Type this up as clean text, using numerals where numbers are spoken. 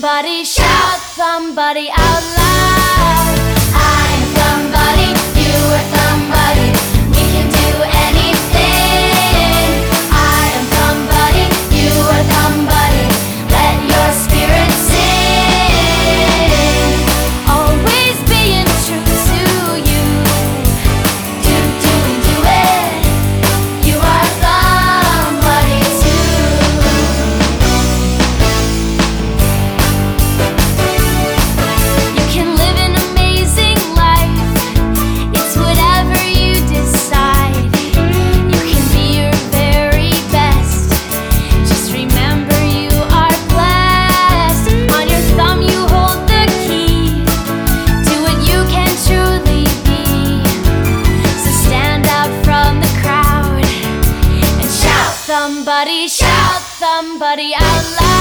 somebody, shout somebody out loud. I'm somebody, you are somebody, we can do anything. I am somebody, you are somebody, let your spirit sing. Always being true to you, do it, you are somebody too. You can live an amazing life, it's whatever you decide. You can be your very best, just remember you are blessed. On your thumb you hold the key to what you can truly be. So stand out from the crowd and shout somebody out loud.